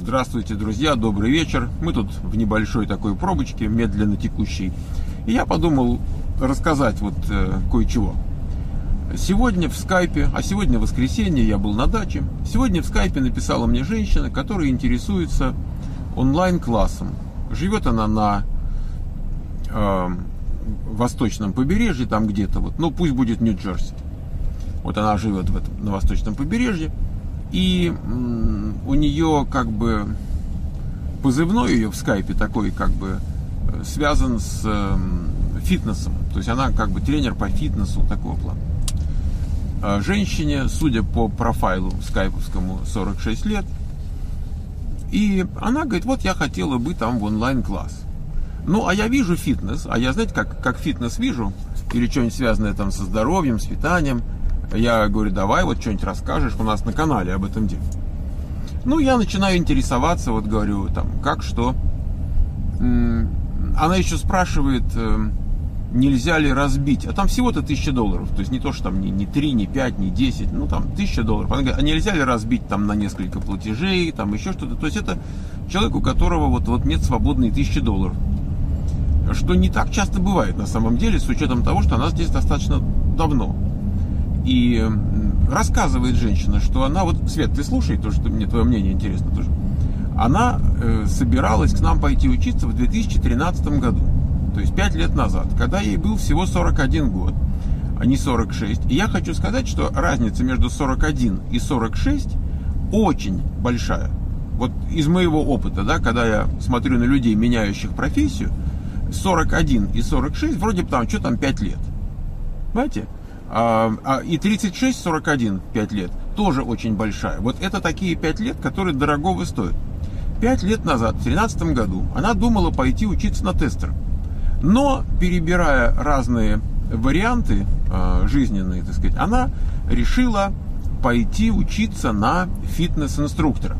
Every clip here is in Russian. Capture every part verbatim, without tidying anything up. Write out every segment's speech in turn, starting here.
Здравствуйте, друзья, добрый вечер. Мы тут в небольшой такой пробочке, медленно текущей. И я подумал рассказать вот э, кое-чего. Сегодня в скайпе, а сегодня воскресенье, я был на даче. Сегодня в скайпе написала мне женщина, которая интересуется онлайн-классом. Живет она на э, восточном побережье, там где-то вот, ну пусть будет Нью-Джерси. Вот она живет в этом, на восточном побережье. И м, у нее как бы позывной ее в скайпе такой как бы связан с э, фитнесом. То есть она как бы тренер по фитнесу такого плана. А женщине, судя по профайлу скайповскому, сорок шесть лет. И она говорит, вот я хотела бы там в онлайн-класс. Ну, а я вижу фитнес, а я, знаете, как, как фитнес вижу, или что-нибудь связанное там со здоровьем, с питанием. Я говорю, давай вот что-нибудь расскажешь у нас на канале об этом деле. Ну, я начинаю интересоваться, вот говорю, там, как, что. Она еще спрашивает, нельзя ли разбить. А там всего-то тысяча долларов. То есть не то, что там не, не три, не пять, не десять, ну там тысяча долларов. Она говорит, а нельзя ли разбить там на несколько платежей, там еще что-то. То есть это человек, у которого вот, вот нет свободной тысячи долларов. Что не так часто бывает на самом деле, с учетом того, что она здесь достаточно давно. И рассказывает женщина, что она, вот, Свет, ты слушай, то, что мне твое мнение интересно тоже. Она э, собиралась к нам пойти учиться в две тысячи тринадцатом году, то есть пять лет назад, когда ей был всего сорок один год, а не сорок шесть. И я хочу сказать, что разница между сорок один и сорок шесть очень большая. Вот из моего опыта, да, когда я смотрю на людей, меняющих профессию, сорок один и сорок шесть, вроде бы там, что там, пять лет. Понимаете? А, а, и тридцать шесть сорок один, пять лет, тоже очень большая. Вот это такие пять лет, которые дорогого стоят. пять лет назад, в две тысячи тринадцатом году, она думала пойти учиться на тестера. Но, перебирая разные варианты э, жизненные, так сказать, она решила пойти учиться на фитнес-инструктора.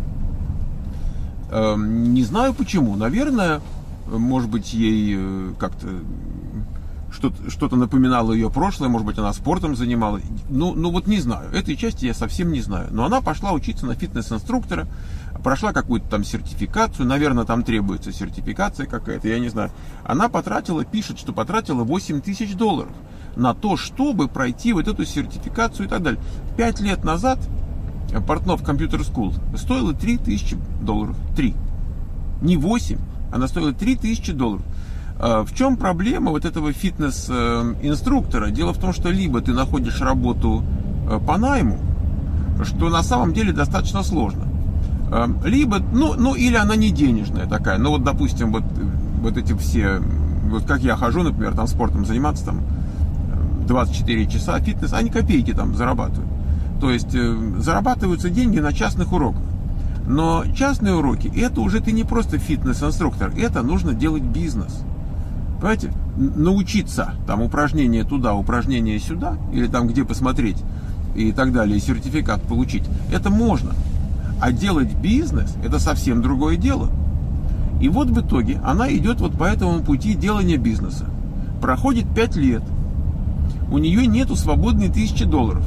Э, не знаю почему. Наверное, может быть, ей э, как-то что-то, что-то напоминало ее прошлое, может быть, она спортом занималась. Ну, ну вот не знаю. Этой части я совсем не знаю. Но она пошла учиться на фитнес-инструктора, прошла какую-то там сертификацию, наверное, там требуется сертификация какая-то, я не знаю. Она потратила, пишет, что потратила восемь тысяч долларов на то, чтобы пройти вот эту сертификацию и так далее. Пять лет назад Портнов Computer School стоила три тысячи долларов. три. Не восемь, она стоила три тысячи долларов. В чем проблема вот этого фитнес-инструктора? Дело в том, что либо ты находишь работу по найму, что на самом деле достаточно сложно, либо, ну, ну или она не денежная такая. Ну вот, допустим, вот, вот эти все, вот как я хожу, например, там спортом заниматься, там двадцать четыре часа, фитнес, они копейки там зарабатывают. То есть зарабатываются деньги на частных уроках. Но частные уроки, это уже ты не просто фитнес-инструктор, это нужно делать бизнес. Понимаете, научиться там упражнения туда, упражнения сюда, или там где посмотреть и так далее, и сертификат получить, это можно. А делать бизнес, это совсем другое дело. И вот в итоге она идет вот по этому пути делания бизнеса. Проходит пять лет, у нее нету свободной тысячи долларов.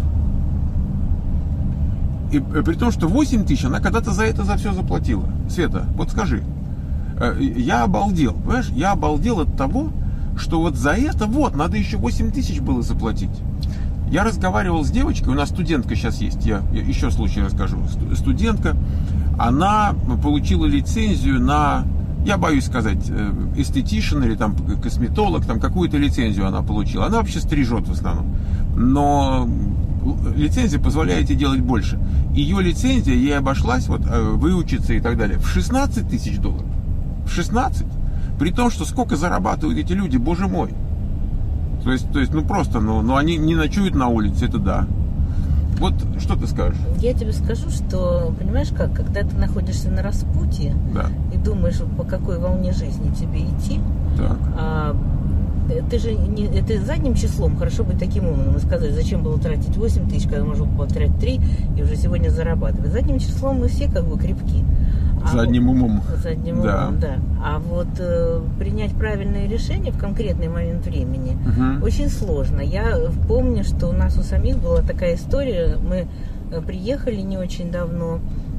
И при том, что восемь тысяч она когда-то за это за все заплатила. Света, вот скажи. Я обалдел, понимаешь, я обалдел от того, что вот за это вот надо еще восемь тысяч было заплатить. Я разговаривал с девочкой, у нас студентка сейчас есть, я, я еще случай расскажу. Студентка, она получила лицензию на, я боюсь сказать, эстетишн или там косметолог, там какую-то лицензию она получила. Она вообще стрижет в основном, но лицензия позволяет ей делать больше. Ее лицензия ей обошлась, вот, выучиться и так далее, в шестнадцать тысяч долларов. В шестнадцать. При том, что сколько зарабатывают эти люди, боже мой. То есть, то есть ну просто, ну, ну они не ночуют на улице, это да. Вот что ты скажешь? Я тебе скажу, что, понимаешь как, когда ты находишься на распутье, да, и думаешь, по какой волне жизни тебе идти, так. А, ты же не, это задним числом, хорошо быть таким умным и сказать, зачем было тратить восемь тысяч, когда можно было тратить три и уже сегодня зарабатывать. Задним числом мы все как бы крепки. А задним вот, умом. Задним да. умом, да. А вот э, принять правильное решение в конкретный момент времени угу. очень сложно. Я помню, что у нас у самих была такая история. Мы приехали не очень давно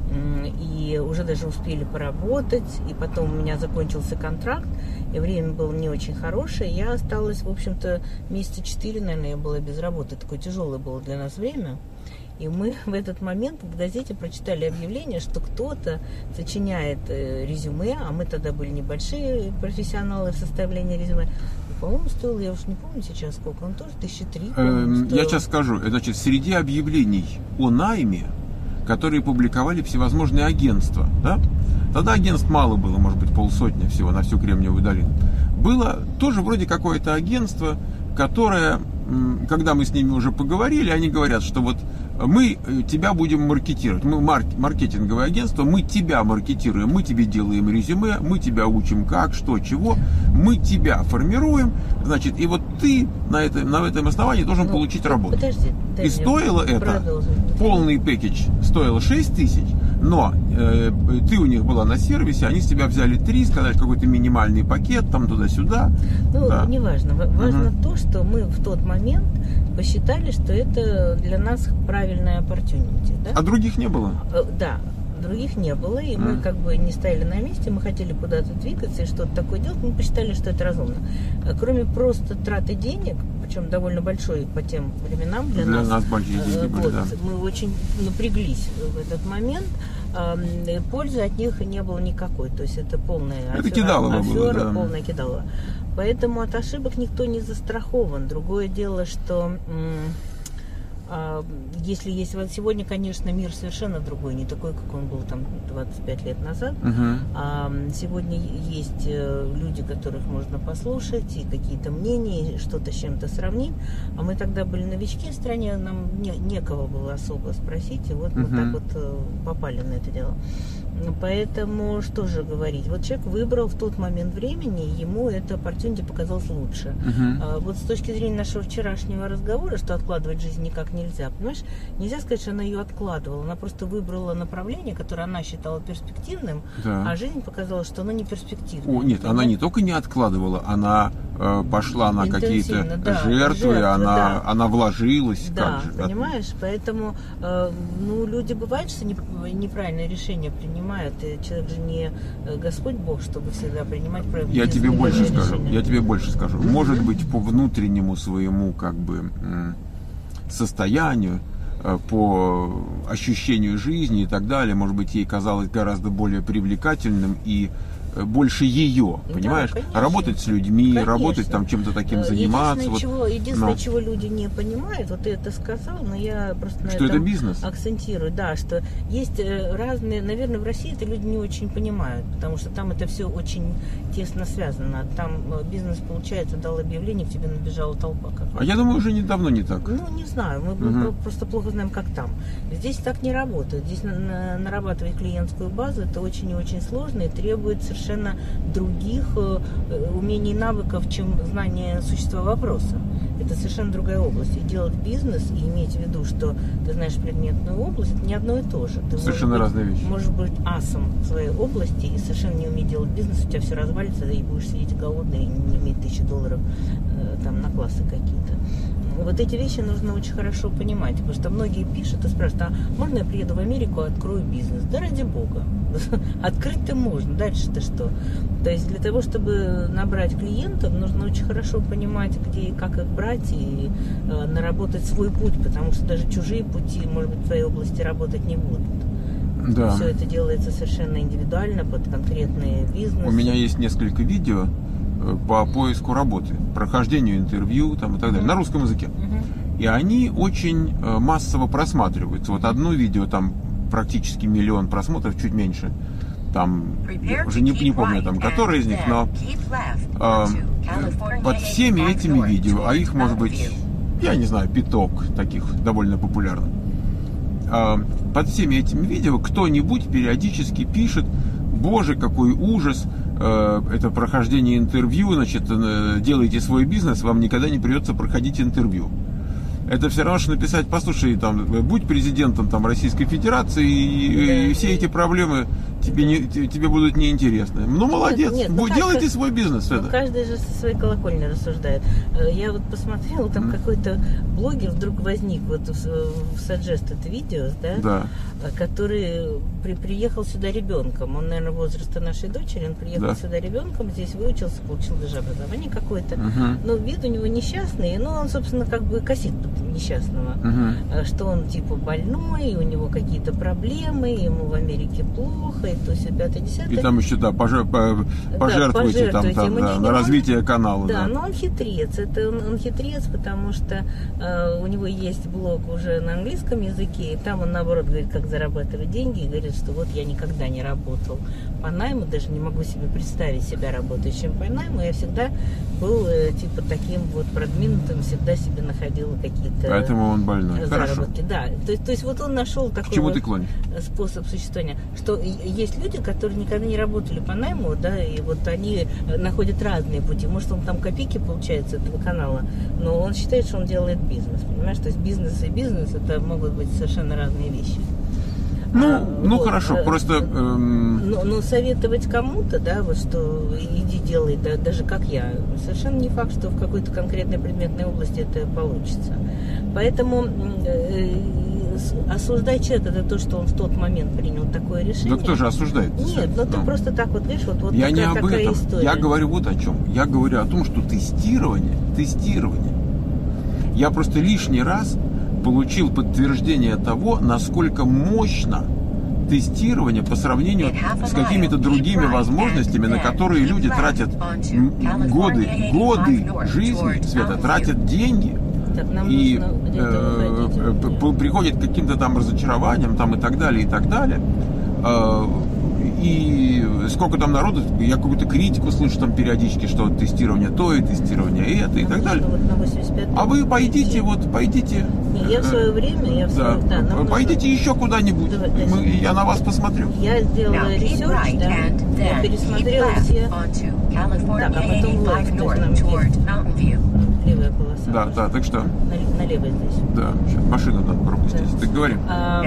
и уже даже успели поработать, и потом у меня закончился контракт, и время было не очень хорошее, я осталась, в общем-то, месяца четыре, наверное, я была без работы, такое тяжелое было для нас время, и мы в этот момент в газете прочитали объявление, что кто-то сочиняет резюме, а мы тогда были небольшие профессионалы в составлении резюме. По-моему, стоил, я уж не помню сейчас сколько, он тоже тысячи три. Я сейчас скажу, значит, среди объявлений о найме, которые публиковали всевозможные агентства, да? Тогда агентств мало было, может быть, полсотни всего на всю Кремниевую долину. Было тоже вроде какое-то агентство, которое, когда мы с ними уже поговорили, они говорят, что вот мы тебя будем маркетировать, мы марк- маркетинговое агентство, мы тебя маркетируем, мы тебе делаем резюме, мы тебя учим как, что, чего, мы тебя формируем, значит, и вот ты на, это, на этом основании должен ну, получить работу. Подожди, и стоило это, продолжим. полный пэкэдж стоило шесть тысяч, но э, ты у них была на сервисе, они с тебя взяли три, сказали какой-то минимальный пакет, там туда-сюда. Ну, да. Неважно, важно угу. то, что мы в тот момент посчитали, что это для нас правильная opportunity, да? А других не было? Да, других не было, и мы Mm. как бы не стояли на месте, мы хотели куда-то двигаться и что-то такое делать, мы посчитали, что это разумно. Кроме просто траты денег, причем довольно большой по тем временам для, для нас, нас большие деньги вот, были, да. Мы очень напряглись в этот момент, пользы от них не было никакой, то есть это полная это афера, кидалово афера было, да. полная кидалово. Поэтому от ошибок никто не застрахован. Другое дело, что если есть вот сегодня, конечно, мир совершенно другой, не такой, как он был там двадцать пять лет назад. Uh-huh. А сегодня есть люди, которых можно послушать, и какие-то мнения, и что-то с чем-то сравнить. А мы тогда были новички в стране, нам не, некого было особо спросить, и вот uh-huh. мы так вот попали на это дело. Поэтому что же говорить? Вот человек выбрал в тот момент времени, ему эта opportunity показалась лучше. Uh-huh. А вот с точки зрения нашего вчерашнего разговора, что откладывать жизнь никак нельзя, понимаешь? Нельзя сказать, что она ее откладывала. Она просто выбрала направление, которое она считала перспективным, да. а жизнь показала, что оно не перспективное. О, нет, понимаешь? Она не только не откладывала, она э, пошла на какие-то да, жертвы, жертвы она, да. она вложилась. Да, как же, понимаешь? Да? Поэтому, э, ну, люди бывает, что не, неправильное решение принимают. И человек же не Господь Бог, чтобы всегда принимать правильные решения. Я тебе больше решения. скажу. Я тебе больше скажу. Mm-hmm. Может быть, по внутреннему своему как бы состоянию, по ощущению жизни и так далее, может быть, ей казалось гораздо более привлекательным и больше ее, понимаешь? Да, конечно. Работать с людьми, Конечно. Работать там чем-то таким заниматься. Единственное, вот, чего, единственное но... чего люди не понимают, вот ты это сказал, но я просто на что этом это бизнес? акцентирую, да, что есть разные, наверное, в России это люди не очень понимают, потому что там это все очень тесно связано. Там бизнес, получается, дал объявление, к тебе набежала толпа. А я думаю, уже недавно не так. Ну, не знаю, мы угу. просто плохо знаем, как там. Здесь так не работает. Здесь на, на, нарабатывать клиентскую базу это очень и очень сложно и требует совершенно других э, умений и навыков, чем знание существа вопроса. Это совершенно другая область. И делать бизнес, и иметь в виду, что ты знаешь предметную область, это не одно и то же. Ты совершенно разные вещи. Можешь быть асом в своей области и совершенно не уметь делать бизнес, у тебя все развалится, и будешь сидеть голодный и не иметь тысячи долларов э, там на классы какие-то. Вот эти вещи нужно очень хорошо понимать, потому что многие пишут и спрашивают, а можно я приеду в Америку и открою бизнес? Да ради бога. Открыть-то можно, дальше-то что? То есть для того, чтобы набрать клиентов, нужно очень хорошо понимать, где и как их брать, и э, наработать свой путь, потому что даже чужие пути, может быть, в твоей области работать не будут. Да. Все это делается совершенно индивидуально, под конкретные бизнесы. У меня есть несколько видео по поиску работы, прохождению интервью там, и так далее, uh-huh. на русском языке. Uh-huh. И они очень э, массово просматриваются. Вот одно видео, там практически миллион просмотров, чуть меньше. Там, уже не, не помню, там, который из них, но э, под всеми этими видео, а их может быть, я не знаю, пяток таких довольно популярных, э, под всеми этими видео кто-нибудь периодически пишет: боже, какой ужас, это прохождение интервью, значит, делайте свой бизнес, вам никогда не придется проходить интервью. Это все равно, что написать: послушай, там, будь президентом там, Российской Федерации, и, и все эти проблемы тебе, не, тебе будут неинтересны. Ну, молодец, нет, ну вы как, делайте как, свой бизнес. Ну, это. каждый же со своей колокольни рассуждает. Я вот посмотрела, там mm. какой-то блогер вдруг возник вот в, в Suggested Videos, да, да. который при, приехал сюда ребенком. Он, наверное, возраста нашей дочери, он приехал да. сюда ребенком, здесь выучился, получил даже образование какое-то. Uh-huh. Но вид у него несчастный, но он, собственно, как бы косит несчастного. Uh-huh. Что он типа больной, у него какие-то проблемы, ему в Америке плохо, и то все пятое, десятое. И там еще, да, пожертв... пожертвуйте, да, там, там, да, на развитие канала. Да, да, но он хитрец. Это он, он хитрец, потому что э, у него есть блог уже на английском языке, и там он, наоборот, говорит, как зарабатывать деньги, и говорит, что вот я никогда не работал по найму, даже не могу себе представить себя работающим по найму. Я всегда был э, типа таким вот продвинутым, всегда себе находил какие-то Поэтому он больной. заработки. Хорошо. Да, то есть, то есть вот он нашел такой К чему вот ты клонишь? способ существования, что есть люди, которые никогда не работали по найму, да, и вот они находят разные пути. Может, он там копейки получает с этого канала, но он считает, что он делает бизнес, понимаешь? То есть бизнес и бизнес это могут быть совершенно разные вещи. Ну, а, ну вот, хорошо, просто... Эм... Но, но советовать кому-то, да, вот что иди делай, да, даже как я, совершенно не факт, что в какой-то конкретной предметной области это получится. Поэтому э, осуждать человека за то, что он в тот момент принял такое решение... Да кто же осуждает? Нет, ну ты просто так вот, видишь, вот, вот я такая, не об такая этом. история. Я говорю вот о чем. Я говорю о том, что тестирование, тестирование. Я просто лишний раз получил подтверждение того, насколько мощно тестирование по сравнению с какими-то другими возможностями, на которые люди тратят годы, годы жизни, Света, тратят деньги. Так, нам и э, э, приходит к каким-то там разочарованиям там, и так далее, и так далее. Э, и сколько там народу, я какую-то критику слышу там периодически, что тестирование то и тестирование это, и так далее. Вот на восемьдесят пятом а вы пойдите, вот пойдите. Не, я в свое время, я в свое, да, да, пойдите нужно... еще куда-нибудь. Давай, Мы, я на вас посмотрю. Я сделала ресерч, right, да, я пересмотрела все. Так, а потом лайф, то есть нам есть левая полоса. Да, да, так что. На, налево здесь. Да, сейчас машину надо пропустить. Да. Так говори. А...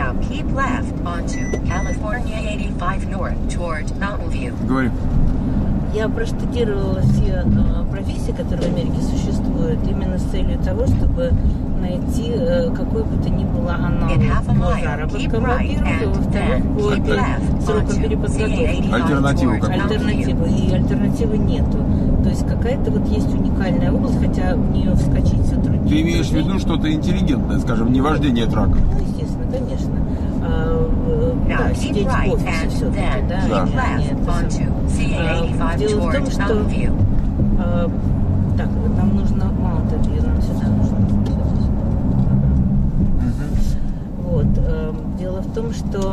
Говори. Я проштудировала все э, профессии, которые в Америке существуют, именно с целью того, чтобы найти э, какой бы то ни было аналог по заработкам, во-первых, и во-вторых, по срокам переподготовки. Альтернативу какую-то. Альтернативу. И альтернативы нету. То есть какая-то вот есть уникальная область, хотя в нее вскочить все труднее. Ты имеешь в виду что-то интеллигентное, скажем, не вождение трака? Ну, естественно, конечно. А, да, сидеть в офисе все-таки, да, да. А, дело в том, что а, так, нам нужно Mountain View, нам сюда нужно. Uh-huh. Вот, а, дело в том, что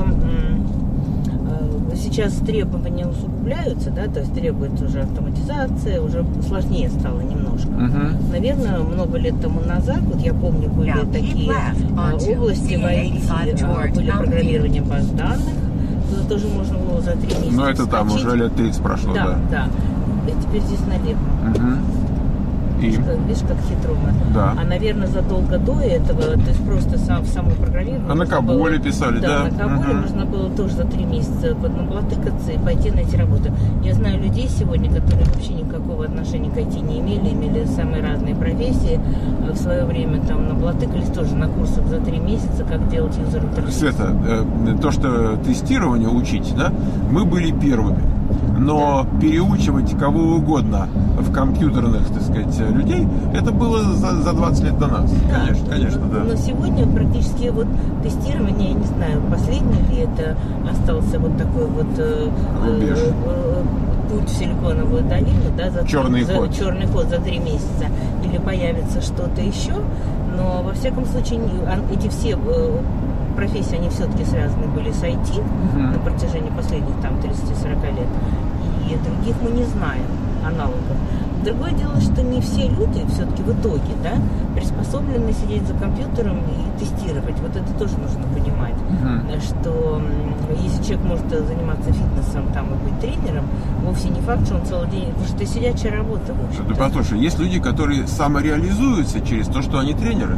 а, сейчас требования усугубляются, да, то есть требуется уже автоматизация, уже сложнее стало немножко. Uh-huh. Наверное, много лет тому назад, вот я помню, были Now, такие а, области в ай ти, а, были программирование баз данных, туда тоже можно было за три месяца. Но это там скачать. Уже лет тридцать прошло, да. Да, да. И теперь здесь налево. Uh-huh. И? Видишь, как, видишь, как хитро мы. Да. А, наверное, задолго до этого, то есть просто сам, в самом программировании. А на Каболе писали, да? Да, на Каболе uh-huh. можно было тоже за три месяца поднаблатыкаться и пойти найти работу. Я знаю людей сегодня, которые вообще никакого отношения к ай ти не имели, имели самые разные профессии. В свое время там наблатыкались тоже на курсах за три месяца, как делать юзер-интерфейс. Света, э, то, что тестирование учить, да, мы были первыми. Но да. переучивать кого угодно в компьютерных, так сказать, людей, это было за, за двадцать лет до нас. Да. Конечно, конечно, да. Но сегодня практически вот тестирование, я не знаю, последний ли это остался вот такой вот э, э, э, путь в Силиконовую долину, да, за, черный, за, ход. черный ход за три месяца, или появится что-то еще, но во всяком случае эти все профессии, они все-таки связаны были с ай ти uh-huh. на протяжении последних там тридцать-сорок лет, и других мы не знаем аналогов. Другое дело, что не все люди все-таки в итоге, да, приспособлены сидеть за компьютером и тестировать. Вот это тоже нужно понимать, uh-huh. что если человек может заниматься фитнесом там и быть тренером, вовсе не факт, что он целый день, потому что это сидячая работа. Да, послушай, есть люди, которые самореализуются через то, что они тренеры.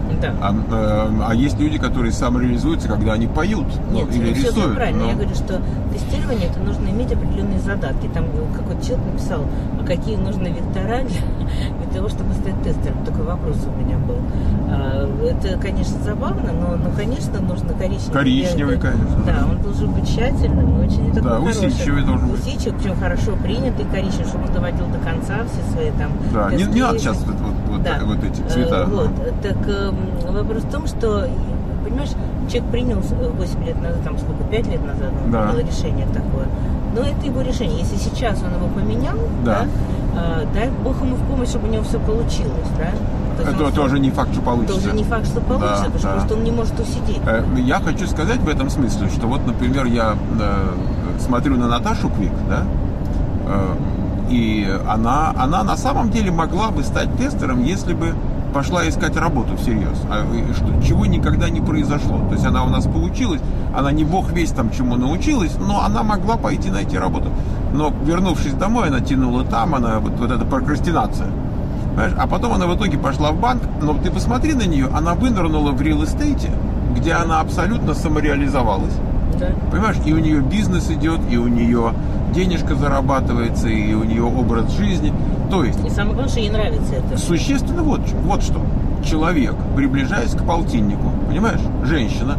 Да. А, а, а есть люди, которые самореализуются, когда они поют, Нет, ну, или все рисуют. правильно. Но... Я говорю, что тестирование это нужно иметь определенные задатки. Там какой-то человек написал, а какие нужны вектора для, для того, чтобы стать тестером. Такой вопрос у меня был. Это, конечно, забавно, но, но конечно, нужно коричневый. Коричневый, я, конечно. Да, он должен быть тщательным, очень такой да, хороший. усидчивый должен быть. Усидчивый, причем хорошо принятый коричневый, чтобы он доводил до конца все свои там... Да, не, не надо сейчас вот, вот, да. вот эти цвета. Вот, так вопрос в том, что, понимаешь, человек принял восемь лет назад, там сколько, пять лет назад он да. принял решение такое. Но это его решение. Если сейчас он его поменял, да. Да, дай Бог ему в помощь, чтобы у него все получилось, да? То это тоже он, не факт, что получится. Тоже не факт, что получится, да, потому да. что он не может усидеть. Я хочу сказать в этом смысле, что вот, например, я э, смотрю на Наташу Квик, да, э, и она, она на самом деле могла бы стать тестером, если бы пошла искать работу всерьез, а, что, чего никогда не произошло. То есть она у нас получилась, она не бог весть там чему научилась, но она могла пойти найти работу. Но вернувшись домой, она тянула там, она вот, вот эта прокрастинация. Понимаешь? А потом она в итоге пошла в банк, но ты посмотри на нее, она вынырнула в реал-эстейте, где она абсолютно самореализовалась. Да. Понимаешь, и у нее бизнес идет, и у нее денежка зарабатывается, и у нее образ жизни. То есть... И самое главное, что ей нравится это. Существенно вот, вот что. Человек, приближаясь к полтиннику, понимаешь, женщина,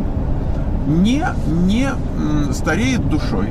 не, не м, стареет душой.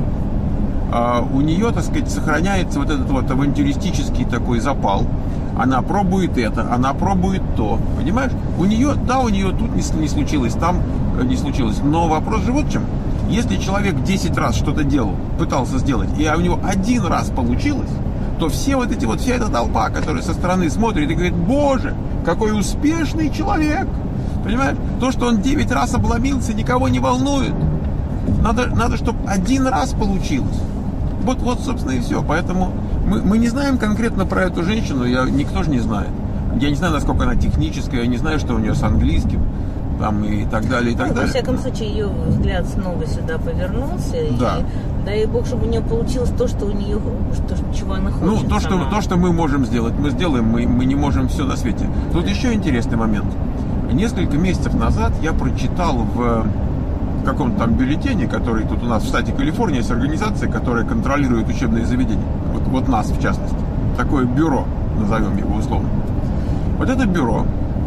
А у нее, так сказать, сохраняется вот этот вот авантюристический такой запал. Она пробует это, она пробует то. Понимаешь? У нее, да, у нее тут не, не случилось, там не случилось. Но вопрос же вот в чем. Если человек десять раз что-то делал, пытался сделать, и у него один раз получилось, то все вот эти вот, вся эта толпа, которая со стороны смотрит и говорит: боже, какой успешный человек. Понимаешь? То, что он девять раз обломился, никого не волнует. Надо, надо чтобы один раз получилось. Вот, вот, собственно, и все. Поэтому мы, мы не знаем конкретно про эту женщину, я, никто же не знает. Я не знаю, насколько она техническая, я не знаю, что у нее с английским, там, и так далее, и так ну, далее. Во всяком случае, ее взгляд снова сюда повернулся. Да. И дай бог, чтобы у нее получилось то, что у нее, что, чего она хочет. Ну, то, что, то, что мы можем сделать, мы сделаем, мы, мы не можем все на свете. Тут еще интересный момент. Несколько месяцев назад я прочитал в каком-то там бюллетене, который тут у нас в штате Калифорния, есть организация, которая контролирует учебные заведения. Вот, вот нас, в частности. Такое бюро, назовем его условно. Вот это бюро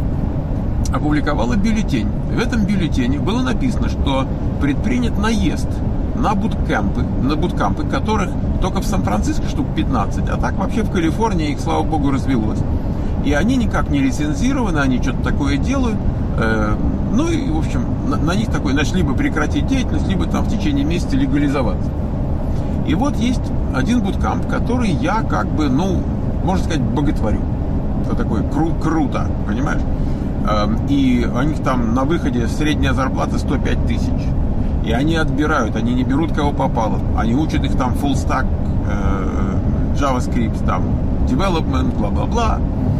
опубликовало бюллетень. В этом бюллетене было написано, что предпринят наезд на буткемпы, на буткемпы, которых только в Сан-Франциско штук пятнадцать, а так вообще в Калифорнии их, слава богу, развелось. И они никак не лицензированы, они что-то такое делают. Э, ну и, в общем, на, на них такой, значит, либо прекратить деятельность, либо там в течение месяца легализоваться. И вот есть один буткемп, который я как бы, ну, можно сказать, боготворю. Это такое кру- круто, понимаешь? Э, и у них там на выходе средняя зарплата сто пять тысяч. И они отбирают, они не берут кого попало. Они учат их там full stack, э, JavaScript, там, development, бла-бла-бла.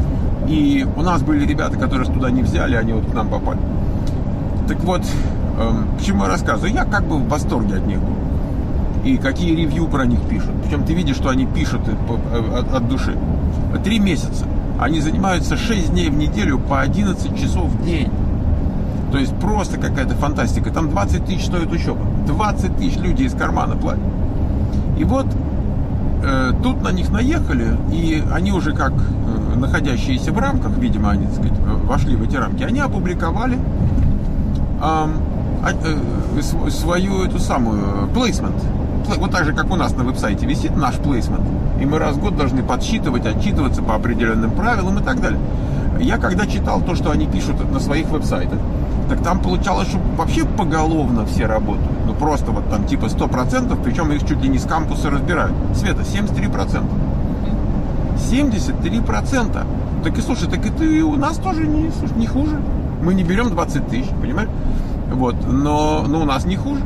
И у нас были ребята, которые туда не взяли, они вот к нам попали. Так вот, эм, к чему я рассказываю? Я как бы в восторге от них был. И какие ревью про них пишут. Причем ты видишь, что они пишут от, от души. Три месяца. Они занимаются шесть дней в неделю по одиннадцать часов в день. То есть просто какая-то фантастика. Там двадцать тысяч стоит учеба. двадцать тысяч люди из кармана платят. И вот э, тут на них наехали, и они уже как э, находящиеся в рамках, видимо, они, так сказать, вошли в эти рамки, они опубликовали э, э, свою эту самую плейсмент. Вот так же, как у нас на веб-сайте висит наш плейсмент. И мы раз в год должны подсчитывать, отчитываться по определенным правилам и так далее. Я когда читал то, что они пишут на своих веб-сайтах, так там получалось, что вообще поголовно все работают. Ну просто вот там типа сто процентов, причем их чуть ли не с кампуса разбирают. Света, семьдесят три процента. семьдесят три процента. Так и слушай, так и ты у нас тоже не, слушай, не хуже. Мы не берем двадцать тысяч, понимаешь? Вот, но, но у нас не хуже.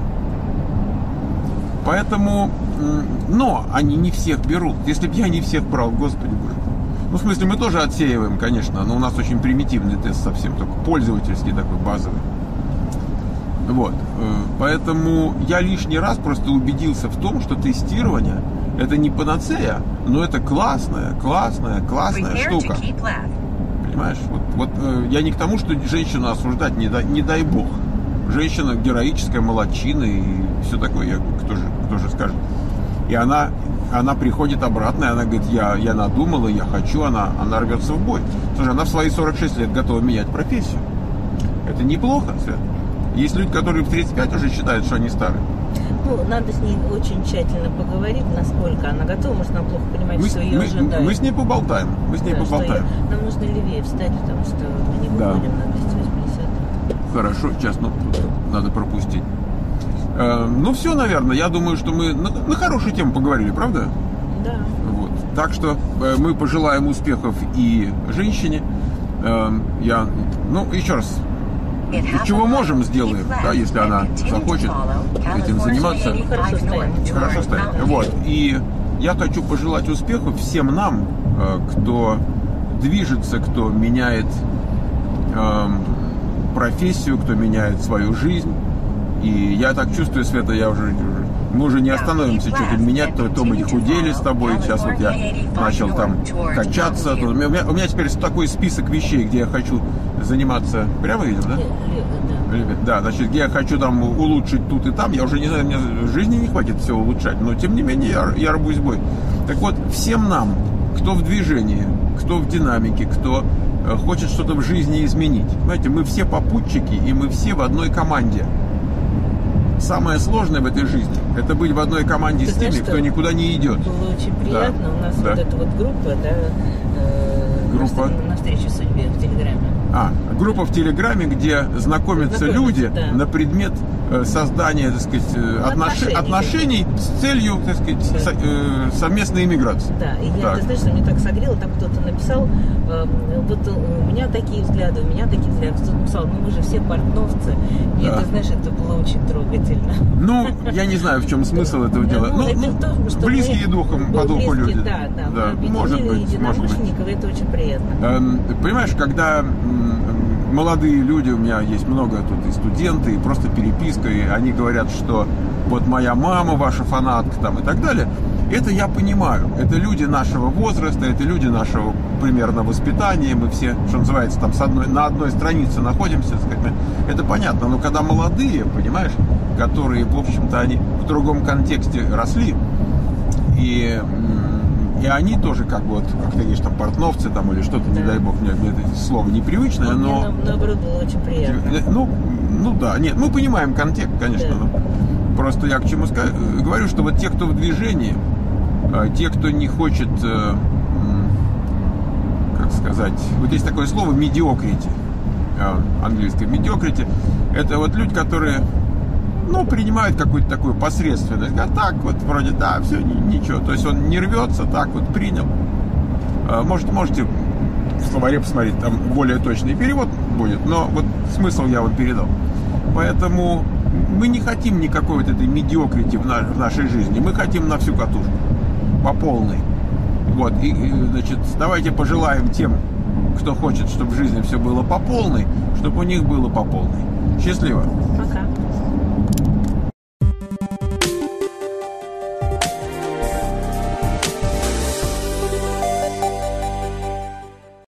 Поэтому, но они не всех берут. Если бы я не всех брал, господи боже. Ну, в смысле, мы тоже отсеиваем, конечно, но у нас очень примитивный тест совсем, только пользовательский такой, базовый. Вот. Поэтому я лишний раз просто убедился в том, что тестирование – это не панацея, но это классная, классная, классная штука. Понимаешь? Вот, Вот э, я не к тому, что женщину осуждать, не дай, не дай бог. Женщина героическая, молодчина и все такое, я, кто же, кто же скажет. И она, она приходит обратно, и она говорит, я, я надумала, я хочу, она, она рвется в бой. Слушай, она в свои сорок шесть лет готова менять профессию. Это неплохо, Свет. Есть люди, которые в тридцать пять уже считают, что они старые. Ну, надо с ней очень тщательно поговорить, насколько она готова. Может, она плохо понимает, Мы, что ее мы, ожидает. мы с ней поболтаем. Мы с ней Да, поболтаем. что я- нам нужно левее встать, потому что мы не Да. выходим на двести восемьдесят. Хорошо, сейчас, ну, тут надо пропустить. Э, ну, все, наверное. Я думаю, что мы на, на хорошую тему поговорили, правда? Да. Вот. Так что э, мы пожелаем успехов и женщине. Э, я, ну, еще раз, чего можем, сделаем, да, если она захочет этим заниматься. Хорошо стоим. Хорошо стоит. Вот. И я хочу пожелать успехов всем нам, э, кто движется, кто меняет э, профессию, кто меняет свою жизнь. И я так чувствую, Света, я уже, мы уже не остановимся что-то менять, то, то мы худели с тобой, сейчас вот я начал там качаться. То, у, меня, у меня теперь такой список вещей, где я хочу заниматься. Прямо видим, да? Лево, Да, значит, где я хочу там улучшить тут и там, я уже не знаю, мне жизни не хватит все улучшать, но тем не менее я, я рвусь в бой. Так вот, всем нам, кто в движении, кто в динамике, кто э, хочет что-то в жизни изменить, понимаете, мы все попутчики и мы все в одной команде. Самое сложное в этой жизни – это быть в одной команде Ты с теми, знаешь, кто что? никуда не идет. Было очень приятно. Да. У нас Да. вот эта вот группа, да, э, Группа? на, на встрече судьбе в Телеграме. А, группа в Телеграме, где знакомятся, Знакомятся, люди да. на предмет э, создания, так сказать, э, Ну, отнош- отношений. отношений с целью, так сказать, Да. со- э, совместной иммиграции. Да, и я, Так. ты знаешь, что мне так согрело, там кто-то написал, э, вот у меня такие взгляды, у меня такие взгляды, кто-то написал, ну мы же все портновцы, и Да. это, знаешь, это было очень трогательно. Ну, я не знаю, в чем смысл этого дела. Ну, Ну, это ну, в том, что близкие мы- духом, по мы духу близкие, люди. Да, да, Да, мы может объединили быть, может быть. единомышленников, и это очень приятно. Эм, Понимаешь, когда м, молодые люди, у меня есть много тут и студенты, и просто переписка, и они говорят, что вот моя мама ваша фанатка там и так далее, это я понимаю. Это люди нашего возраста, это люди нашего примерно воспитания, мы все, что называется, там с одной, на одной странице находимся, так сказать, это понятно. Но когда молодые, понимаешь, которые, в общем-то, они в другом контексте росли, и м, и они тоже как бы, вот, как ты говоришь, там, портновцы там или что-то, не Да. дай бог, мне, мне это слово непривычное, Мне, но... на- наоборот, было очень приятно. Ну, ну да, нет, мы понимаем контекст, конечно, Да. но просто я к чему ска- говорю, что вот те, кто в движении, э, те, кто не хочет, э, м, как сказать, вот есть такое слово медиокрити, английское медиокрити, это вот люди, которые, ну, принимают какую-то такую посредственность, а так вот вроде, да, все, ничего, то есть он не рвется, так вот принял. Э, Может, можете в словаре посмотреть, там более точный перевод будет, но вот смысл я вот передал. Поэтому мы не хотим никакой вот этой медиокрити в, на- в нашей жизни, мы хотим на всю катушку, по полной. Вот, и, и, значит, давайте пожелаем тем, кто хочет, чтобы в жизни все было по полной, чтобы у них было по полной. Счастливо! Пока.